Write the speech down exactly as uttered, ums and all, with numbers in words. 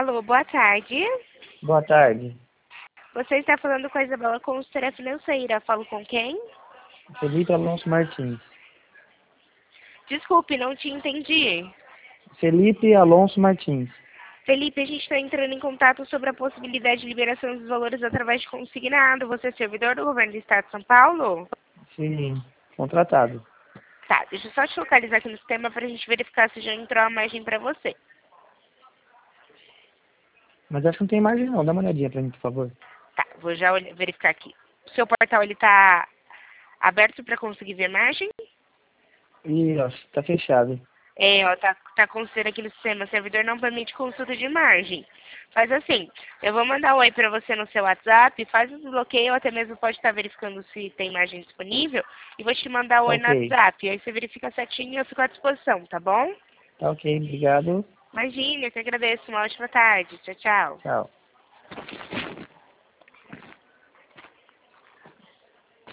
Alô, boa tarde. Boa tarde. Você está falando com a Isabela, consultora financeira. Falo com quem? Felipe Alonso Martins. Desculpe, não te entendi. Felipe Alonso Martins. Felipe, a gente está entrando em contato sobre a possibilidade de liberação dos valores através de consignado. Você é servidor do governo do estado de São Paulo? Sim, contratado. Tá, deixa eu só te localizar aqui no sistema para a gente verificar se já entrou a margem para você. Mas acho que não tem margem não. Dá uma olhadinha pra mim, por favor. Tá, vou já olhar- verificar aqui. O seu portal, ele tá aberto para conseguir ver margem? Ih, ó, tá fechado. É, ó, tá, tá considerando aqui no sistema, servidor não permite consulta de margem. Faz assim, eu vou mandar um oi pra você no seu WhatsApp, faz o desbloqueio, ou até mesmo pode estar verificando se tem margem disponível, e vou te mandar o Tá oi no ok. WhatsApp, aí você verifica certinho e eu fico à disposição, tá bom? Tá ok, obrigado. Imagina, eu que agradeço, uma ótima tarde, tchau, tchau. Tchau.